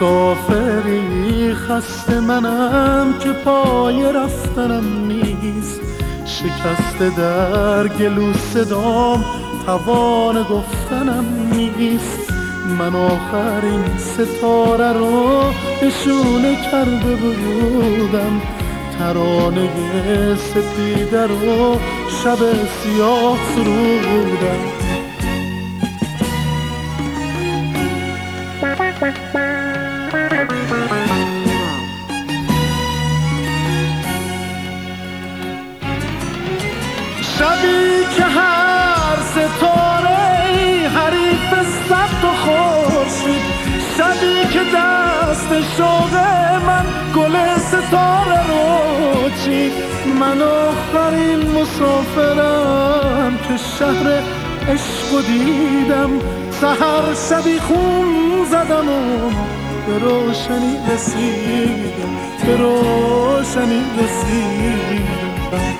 مسافری خسته منم که پای رفتنم نیست، شکسته در گلو صدام توان گفتنم نیست. من آخرین ستاره رو نشونه کرده بودم، ترانه سپیده رو شب سیاه سرودم. شبی که هر ستاره حریف سبت و خورشید، شبی که دست شوق من گل ستاره رو چید. من آخرین مسافرم که شهر عشق دیدم، سحر شبی خون زدم و به روشنی رسیدم، به روشنی رسیدم.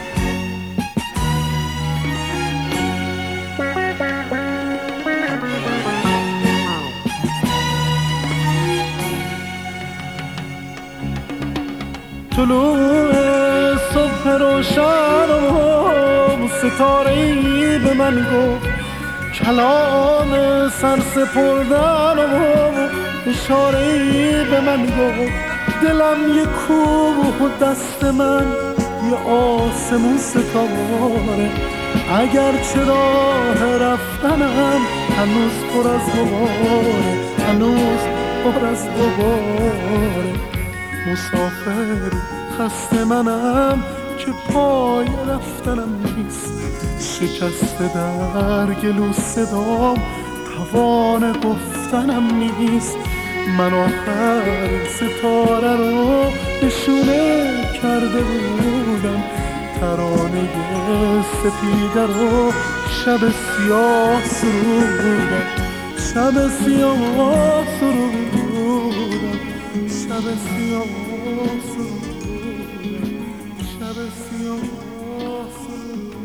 طلوع صبح روشن و ستاره‌ای به من گفت، کلام سرسپردن و اشاره‌ای به من گفت. دلم یه کوه و دست من یه آسمون ستاره، اگر چه راه رفتنم هنوز پر از غباره، هنوز پر از غباره. مسافر خسته منم که پای رفتنم نیست، شکسته در گلو صدام توان گفتنم نیست. من آخر ستاره رو نشونه کرده بودم، ترانه سپیده رو شب سیاه سرودم، شب سیاه سرودم، شب سیاه سرودم، شب سیاه سرودم.